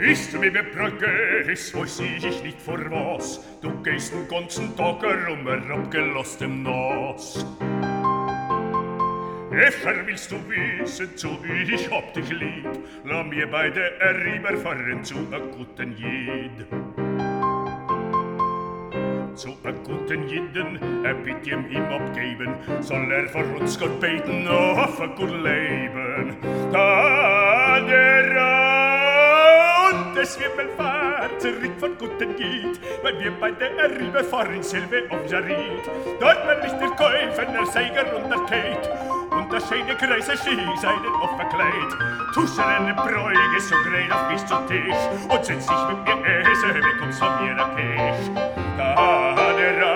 Ist mir bebrücke, es weiß ich nicht vor was. Du gehst den ganzen Tag herum, herabgelost im Nas. Efter willst du wissen, zu ich hab dich lieb. Lass mir beide rüberfahren zu a guten Jid. Zu a guten Jiden, bitt ihm abgeben, soll vor uns Gott beten auf a gut Leben. Da und es wird mein Fahrt zurück von guten Jid, weil wir beide rüberfahren selbe auf Jarid. Dort man nicht der Käufer, der Seiger und der Kate, und der schöne Kreise Skiseiden auf verkleid. Tuscherne Bräuge so greit auf mich zu Tisch und setz dich mit mir Esel, kommst von mir nach Kisch. Da